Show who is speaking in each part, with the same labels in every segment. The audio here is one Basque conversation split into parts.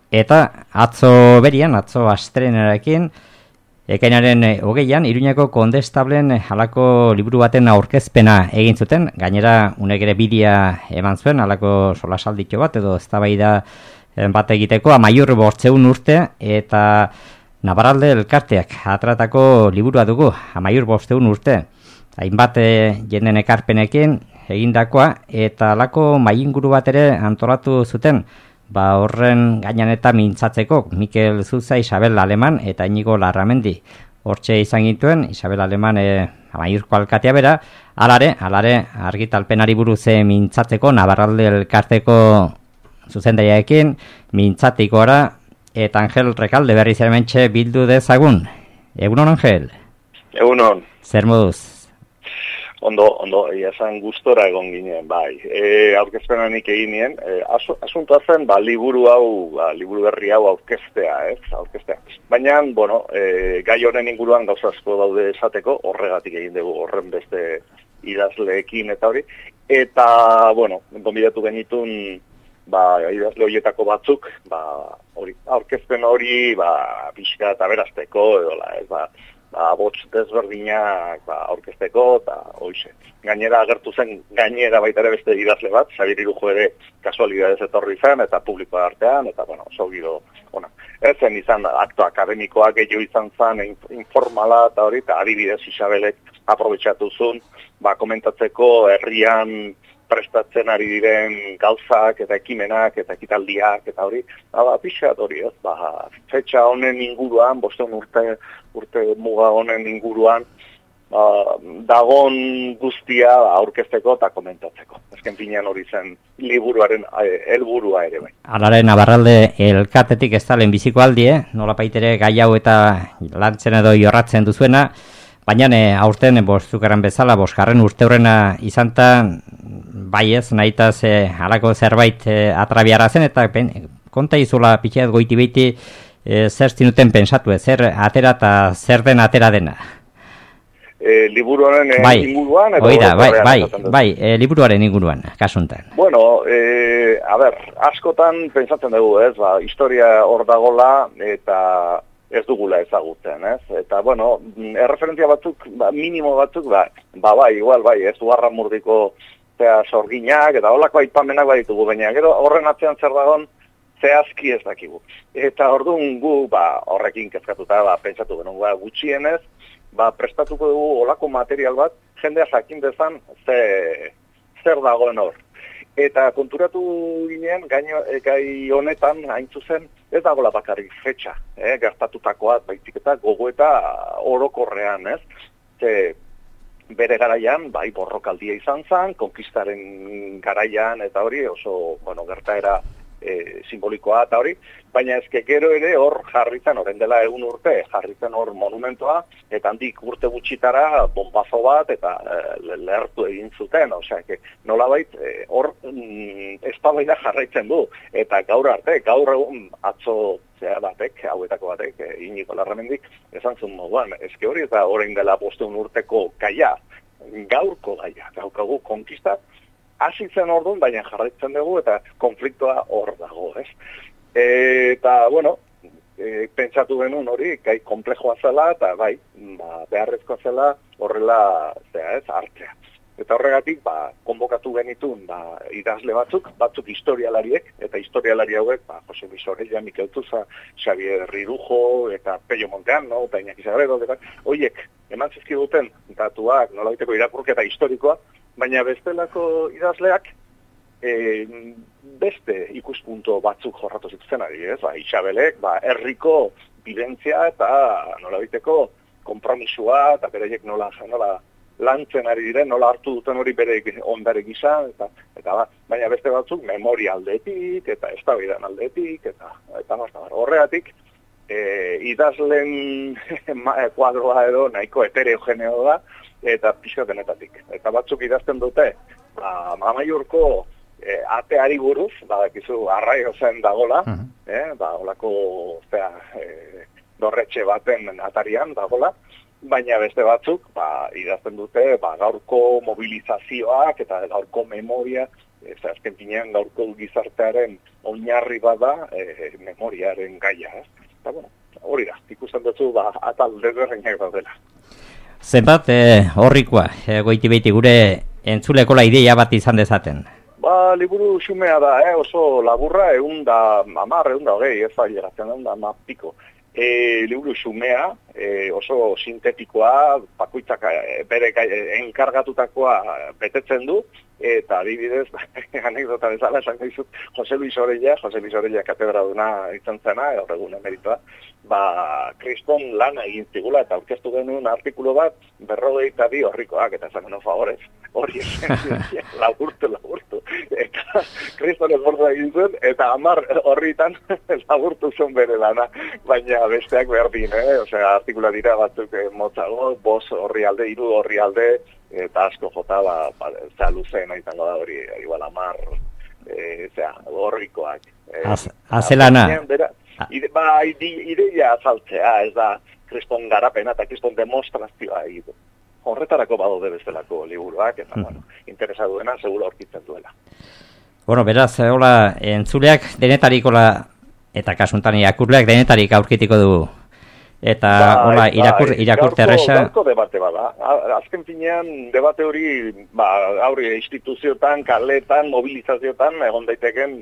Speaker 1: Eta atzo berian, atzo astrenarekin, ekainaren 20an, Iruñeko Kondestablen halako liburu baten aurkezpena egin zuten, gainera unek ere bidia eman zuen, halako solasalditxo bat, edo eztabaida bat egiteko, Amaiur 500 urte, eta Nabarralde elkarteak atratako liburua dugu, Amaiur 500 urte, hainbat jenden ekarpenekin egindakoa, eta halako mainguru bat ere antolatu zuten, horren gainan eta mintzatzeko, Mikel Zuza, Isabel Aleman eta Inigo Larramendi. Hortxe izan gintuen, Isabel Aleman Amaiurko alkatea bera, alare argitalpenari buruz mintzatzeko, Nabarralde elkarteko zuzendariarekin, mintzatiko ara, eta Angel Rekalde berriz hementxe bildu dezagun. Egunon, Angel?
Speaker 2: Egunon.
Speaker 1: Zer moduz?
Speaker 2: Ondo, esan gustora egon ginen, bai. Aurkezpenanik egin nien, asuntoa zen, liburu berri hau aurkeztea. Baina, gai honen inguruan gauza asko daude esateko, horregatik egin dugu horren beste idazleekin eta hori. Eta, gonbidatu genitun, idazle horietako batzuk, aurkezpen hori, pixka eta berazteko, edo, botz desberdinak aurkezteko, eta hoxe. Gainera agertu zen, baita ere beste idazle bat, Xabier Irujo ere kasualidadez etorri zen, eta publikoa artean, eta oso giro ona. Ez zen izan akto akademikoak gehiago izan zen, informala, eta hori, eta adibidez Isabelek aprobetxatu zuen, komentatzeko herrian prestatzen ari diren gauzak eta ekimenak eta ekitaldiak eta hori, pixat hori, fetxa honen inguruan, 500 urte muga honen inguruan, dagon guztia aurkezteko eta komentatzeko. Ezken finean hori zen liburuaren helburua ere bai.
Speaker 1: Alare Nabarralde elkartetik ez da lehenbiziko aldi, nola paitere gai hau eta lantzen edo jorratzen duzuena, baina aurten bostukaran bezala, 5. urte horrena izan bai ez, nahitaz halako zerbait atrabiara zen, eta konta izula pitxeat goiti behiti zer zinuten pensatu, zer atera eta zer den atera dena.
Speaker 2: Liburuaren inguruan?
Speaker 1: Liburuaren inguruan, kasuntan.
Speaker 2: Askotan pentsatzen dugu, historia hor dagola eta ez dugula ezagutzen, ez? Eta, erreferentzia batzuk, minimo batzuk, igual, ez Uharra Murdiko sorginak, eta holako aipamenak baditugu, baina gero horren atzean zer dagoen zehazki ez dakigu. Eta orduan gu horrekin kezkatuta pentsatu genuen gutxienez, prestatuko dugu holako material bat, jendea jakin dezan zer dagoen hor. Eta konturatu ginen, gai honetan, hain zuzen, ez dagoela bakarrik fetxa, gertatutakoa, baizik eta gogoeta orokorrean, ez? Bere garaian, borrokaldia izan zen, konkistaren garaian, eta hori oso, gertaera simbolikoa eta hori, baina ezke gero ere hor jarritzen, orain dela 1 urte, jarritzen hor monumentoa, eta handik urte gutxitara bombazo bat, eta lehertu egin zuten, nolabait hor eztabaida jarraitzen du, eta gaur egun atzo hauetako batek, Inigo Larramendik, esan zuen moduan, ezke hori eta orain dela 500 urteko gaia, gaurko gaia, gaukagu konkista, hasi zen orduan, baina jarraitzen dugu eta konfliktoa hor dago, ez? Eta, pentsatu genuen hori, gai komplejoa zela, eta beharrezkoa zela horrela, hartzea. Eta horregatik, konbokatu genitun, idazle batzuk historialariek, eta historialari hauek, Jose Luis Orella, Mikel Zuza, Xabier Irujo, eta Pello Montean, eta Iñaki Sagredo, horiek, eman zizkiduten, datuak, nolabaiteko irakurketa historikoa, baina bestelako idazleak, beste ikuspunto batzuk jorratu zituzen ari, ez? Isabelek, herriko bidentzia eta nolabaiteko konpromisua, eta bereiek nola lantzen ari diren, nola hartu duten hori bere ondare gisa, baina beste batzuk memoria aldetik, eta eztabaidan aldetik, eta horregatik, idazlen kuadroa edo nahiko heterogeneo da, eta pixkatenetatik. Eta batzuk idazten dute, Amaiurko ateari buruz, badakizu arraio zen dagola, olako dorretxe baten atarian dagola, baina beste batzuk idazten dute gaurko mobilizazioak eta gaurko memoria azken finean gaurko gizartearen oinarri bada memoriaren gaia, ez? Eta, bueno, hori da, ikusten dutzu, atal desberdinak daudela.
Speaker 1: Zenbat horrikoa, goiti beiti gure entzulekola ideia bat izan dezaten?
Speaker 2: Liburu xumea da, oso laburra, 110, ez da, geratzen 110 piko. Liburu xumea, oso sintetikoa, bakoitzak bere enkargatutakoa betetzen du, eta adibidez, anekdota bezala, esan dizut, Jose Luis Orella katedraduna izan zena, gaur egun emeritoa, kriston lana egin zigula, eta aurkeztu genuen artikulu bat, 52 horrikoak, eta esan genuen favorez, hori laburtu. Eta kriston esforza egin zuen, eta 10 horritan laburtu zuen bere lana, baina besteak berdin, osea, artikula dira batzuk motzago, 5 orrialde, 3 orrialde, eta asko jota, luzena izango da hori, igual 10, horrikoak.
Speaker 1: Azelana.
Speaker 2: Ideia azaltzea, ez da, kriston garapena eta kriston demostrazioa egiten. Horretarako badaude bezalako liburuak, eta, interesa duena, seguro aurkitzen duela.
Speaker 1: Bueno, beraz, hola, entzuleak denetarikola, eta kasuntan irakurleak denetarik aurkitiko dugu. Eta, hola, irakurte erresa...
Speaker 2: Gaurko debate bada. Azken finean, debate hori, aurri instituzioetan, kaletan, mobilizazioetan, egon daiteken,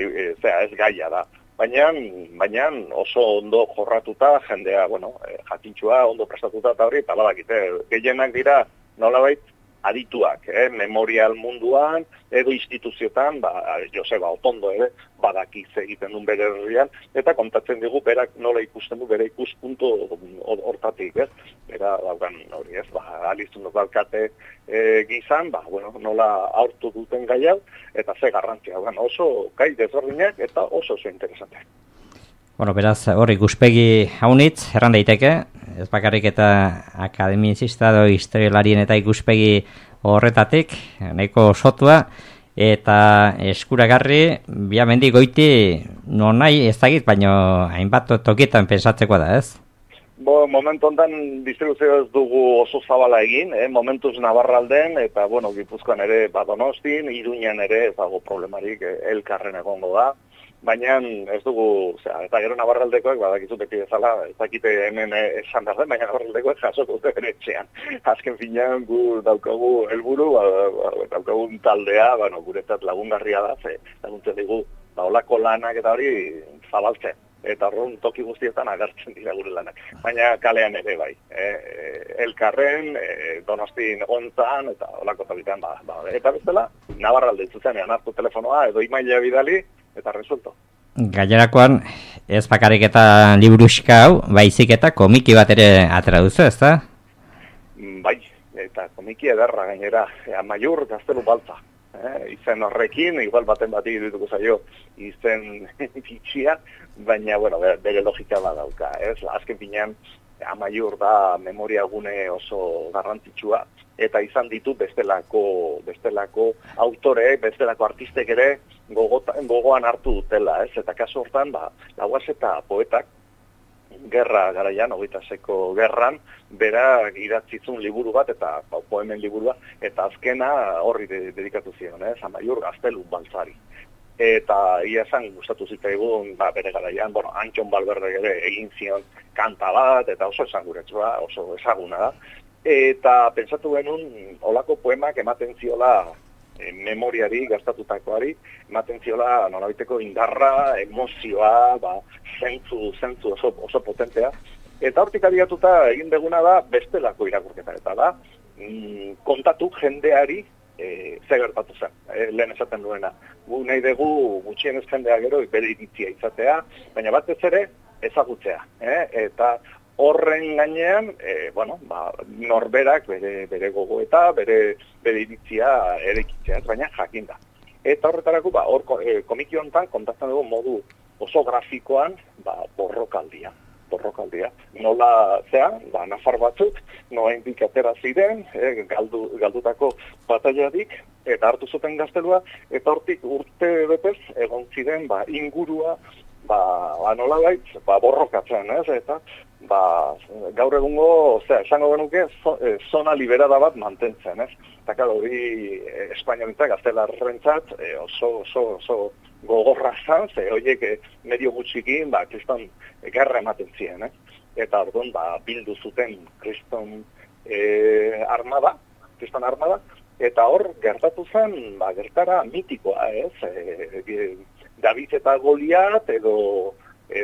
Speaker 2: ez gaia da. Baina oso ondo jorratuta, jendea, jakintxua, ondo prestatuta eta hori, eta badakite, gehienak dira, nolabait, adituak, memorial munduan, edo instituzioetan, Joseba Otondo ere, badakiz egiten duen bere herrian, eta kontatzen digu berak nola ikusten du bere ikuspuntu hortatik, ez? Bera daukan hori, ez? Alizun daukate gizan, nola aurtu duten gai hau, eta ze garrantzia, oso gai desberdinak eta oso interesante.
Speaker 1: Bueno, beraz, hor ikuspegi haunitz, erran daiteke, ez bakarrik eta akademizista edo historialarien eta ikuspegi horretatik, nahiko sotua, eta eskuragarri, biamendi goiti, non nahi ez dakit, baino hainbat tokietan pensatzeko da, ez?
Speaker 2: Momentu ondan distribuzio ez dugu oso zabala egin, momentuz Navarralden, eta, Gipuzkoan ere Donostin, Iruñan ere ez dago problemarik, elkarren egongo da. Baina ez dugu, eta gero Navarraldekoek, badakizu beti bezala, ez dakite hemen esan behar den, baina Navarraldekoek jasoko dute bere etxean. Azken finean gu daukagu helburu, daukagun taldea, guretzat lagungarria da, laguntzen digu, olako lanak eta hori zabaltzen. Eta horren toki guztietan agertzen dira gure lanak. Baina kalean ere bai. Elkarren, Donostin ontzan, eta olako tabitan, eta bestela, Navarralde zuzenean hartu telefonoa, edo imaila bidali, eta resulto.
Speaker 1: Gainerakoan, ez bakarrik eta liburuxka hau, baizik eta komiki bat ere atera duzu, ez da?
Speaker 2: Bai, eta komiki ederra gainera, Amaiur Gaztelu Baltza. Izen horrekin, igual baten bati dituko zaio izen fitxia, baina, bere logika badauka, ez? Azken finean, Amaiur da memoria gune oso garrantzitsua, eta izan ditu bestelako autore, bestelako artistek ere gogoan hartu dutela, ez? Eta kasu hortan, Laguas eta poetak, gerra garaian, 20ko gerran, berak idatzizun liburu bat, eta poemen liburua, eta azkena horri dedikatu zion, ez? Amaiur Gaztelu Baltzari. Eta ia esan gustatu zitzaigun, bere garaian, Antxon Balberdek ere egin zion kanta bat, eta oso esanguretsua, oso ezaguna da. Eta pentsatu genuen, olako poemak ematen ziola memoriari, gaztatutakoari, ematen ziola nolabiteko indarra, emozioa, zentzu oso potentea. Eta hortik abiatuta egin deguna da bestelako irakurketa, eta da, kontatu jendeari ze gertatu zen, lehen esaten duena. Gu nahi dugu gutxienez jendea gero bere iritzia izatea, baina batez ere ezagutzea. Eta horren gainean, norberak bere gogoeta, bere iritzia erekitzea, baina jakinda. Eta horretarako, komiki honetan kontatzen dugu modu oso grafikoan, borrokaldia. Nola, nafar batzuk, noaindik atera ziren, galdutako bataiadik, eta hartu zuten gaztelua, eta hortik urte betez, egon ziren, ingurua nola bait, borrokatzen, ez? Eta, gaur egungo, esango genuke, zona liberada bat mantentzen, ez? Eta, karo, hori espainolentzat, gaztelarrentzat, oso gogorra zan, ze horiek medio gutxikin, kriston gerra ematen ziren, ez? Eta, orduan, bildu zuten kriston armada, eta hor, gertatu zen, gertara mitikoa, ez? David eta Goliat, edo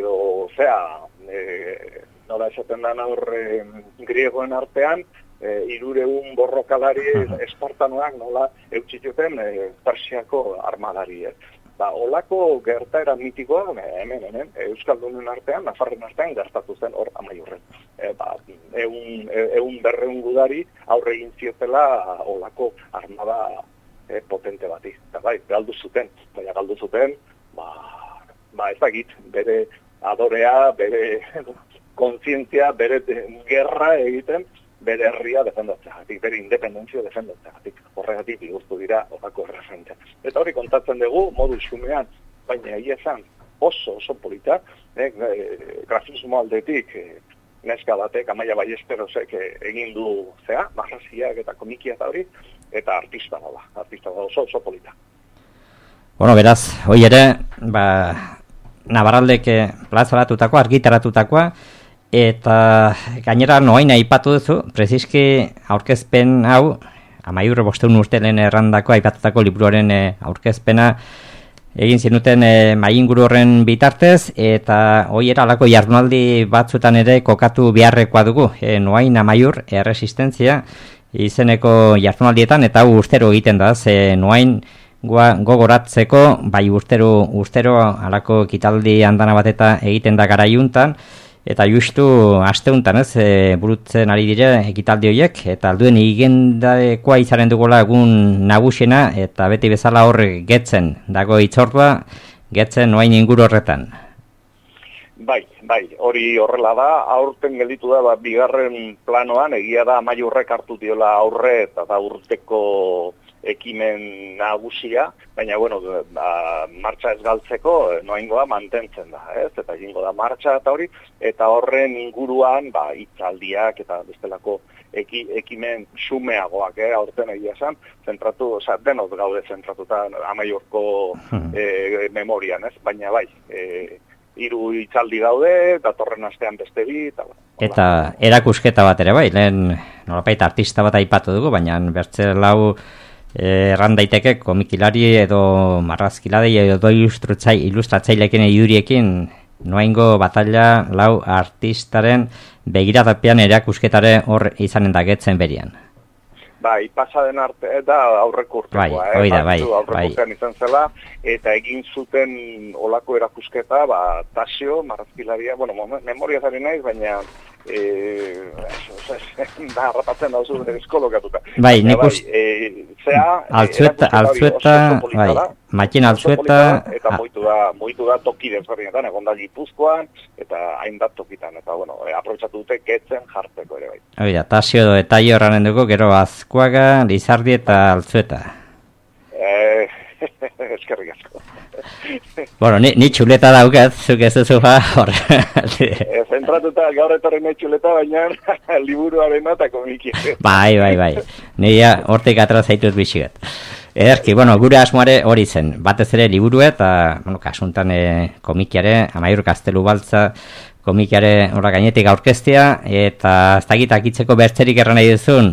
Speaker 2: nola esaten da hor griegoen artean, 300 borrokalari espartanoak nola eutxituten Persiako armadari. Olako gertaera mitikoa, hemen, Euskaldunen artean, Nafarren artean gertatu zen hor Amaiurren. 100-200 gudari aurre egin ziotela olako armada potente bati. Eta galdu zuten, ez dakit, bere adorea, bere kontzientzia, bere gerra egiten, bere herria defendatzeagatik, bere independentzia defendatzeagatik. Horregatik bihurtu dira horako erreferentzia. Eta hori kontatzen dugu modu xumean, baina egia esan oso polita, grafismo aldetik, neska batek, Amaia Ballesteros egin du marraziak eta komikia eta hori, eta artista oso polita.
Speaker 1: Bueno, beraz, hoi ere, Navarraldek plazaratutakoa, argitaratutakoa, eta gainera noaina aipatu duzu, preziski aurkezpen hau, Amaiur 500 urte lehen errandako aipatutako liburuaren aurkezpena egin zinuten mainguru horren bitartez, eta hoi era alako jardunaldi batzutan ere kokatu beharrekoa dugu, noain Amaiur erresistentzia izeneko jardunaldietan, eta hau urtero egiten da, noain gogoratzeko, bai urtero alako ekitaldi andana bat eta egiten da garaiuntan, eta justu asteuntan burutzen ari dire ekitaldi horiek, eta alduen igendakoa izaren dugula egun nagusiena, eta beti bezala hor getzen dago itzordua, getzen noain inguru horretan.
Speaker 2: Bai, hori horrela da, aurten gelditu da, bigarren planoan, egia da Amaiurrek hartu diola aurre, eta da urteko ekimen nagusia, baina, martxa ez galtzeko, noaingoa mantentzen da, ez? Eta egingo da martxa eta hori, eta horren inguruan, hitzaldiak eta bestelako ekimen xumeagoak, aurten egia esan, denok gaude zentratuta Amaiurko memorian, ez? Baina bai, 3 hitzaldi gaude, datorren astean beste 2,
Speaker 1: eta erakusketa bat ere bai, lehen nolapait artista bat aipatu dugu, baina bertze lau erran daiteke komikilari edo marrazkiladei edo ilustratzaileekin iduriekin noaingo batalla lau artistaren begiradapean erakusketare hor izanen da getzen berian.
Speaker 2: Bai, pasaden arte eta aurreko urtekoa, aurrekoan izan zela, eta egin zuten olako erakusketa, Tasio, marrazkilaria, memoria zari naiz, baina harrapatzen dauzu eskolokatuta.
Speaker 1: Bai, nik Altzueta, Makin Altzueta...
Speaker 2: Eta moitu da toki desberdinetan, egon da Gipuzkoan, eta hainbat tokitan, eta aprobetxatu dute getzen jartzeko ere bai.
Speaker 1: Oida, Tasio edo eta horranen dugu, gero Azkuaga, Lizardi eta Altzueta.
Speaker 2: Eskerrik asko.
Speaker 1: Bueno, ni txuleta daukat, zuk ez duzu hor.
Speaker 2: Zentratuta gaur etorri nahi txuleta, baina liburuaren eta komiki.
Speaker 1: Bai. Ni hortik atra zaitut bixigat. Ederki, gure asmoare hori zen. Batez ere liburu eta, kasuntan komikiare, Amaiur Gaztelu Baltza, komikiare horra gainetik aurkeztea, eta ez dakitak itzeko bertzerik erran nahi duzun.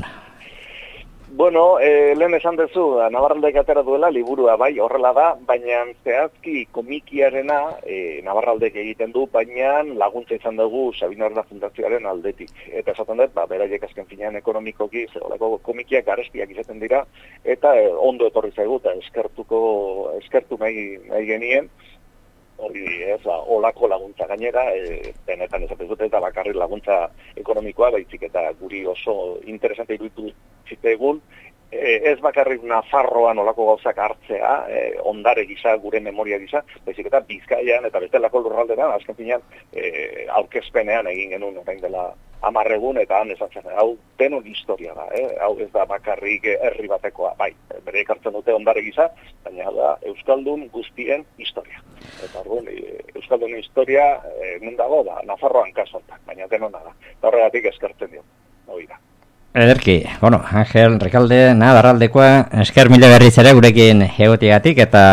Speaker 2: Lehen esan duzu, Navarraldek atera duela, liburua bai, horrela da, baina zehazki komikiarena Navarraldek egiten du, baina laguntza izan dugu Sabino Fundazioaren aldetik. Eta esaten dut, beraiek azken finean ekonomikoki, zerolako komikiak garestiak izaten dira, eta ondo etorri zaigu, eta eskertu nahi genien, hori olako laguntza gainera, benetan esaten dut, eta bakarrik laguntza ekonomikoa, baizik eta guri oso interesante iruditu zitegun, ez bakarrik Nafarroan olako gauzak hartzea, ondare gisa, gure memoria gisa, baizik eta Bizkaian eta bestelako lurraldean, azken finean, aurkezpenean egin genuen orain dela 10 egun, eta han esatzen, hau denon historia da, hau ez da bakarrik herri batekoa, bai, bere ekartzen dute ondare gisa, baina da Euskaldun guztien historia. Eta orduan, Euskaldunen historia, nun dago, Nafarroan kasontak, baina denona da. Eta horregatik eskertzen dio, hori da.
Speaker 1: Ederki, bueno, Angel, Rekalde, Darraldekoa, esker mila berriz ere gurekin egotiagatik, eta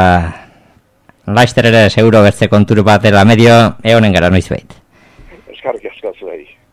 Speaker 1: laizter ere seguro bertze konturu bat dela medio, egonen gara noiz behit.
Speaker 2: Eskarrik asko zuei.